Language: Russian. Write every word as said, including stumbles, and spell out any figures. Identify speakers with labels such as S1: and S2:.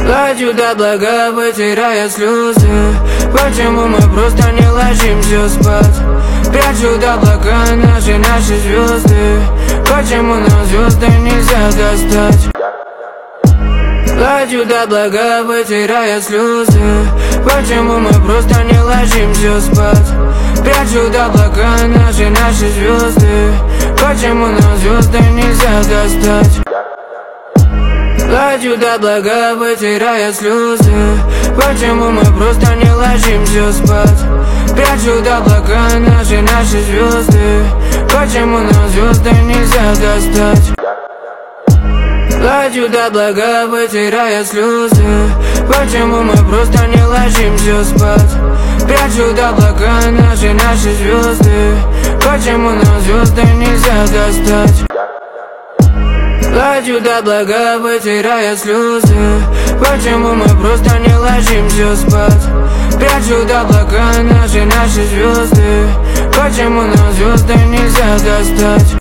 S1: Плачу до облака, вытирая слезы. Почему мы просто не ложимся спать? Прячу до облака наши, наши звезды. Почему нам звезды нельзя достать? Плачу до облака, вытирая слезы. Почему мы просто не ложимся спать? Прячу до облака наши, наши звезды. Почему нам звезды нельзя достать? Плачу до облака, вытирая слезы. Почему мы просто не ложимся спать? Прячу до облака наши, наши звезды. Почему нам звезды нельзя достать? Плачу до облака, вытирая слезы. Почему мы просто не ложимся спать? Прячу до облака наши, наши звезды. Почему нам звезды нельзя достать? Плачу до облака, вытирая слезы. Почему мы просто не ложимся спать? Прячу до облака наши, наши звезды. Почему нам звезды нельзя достать?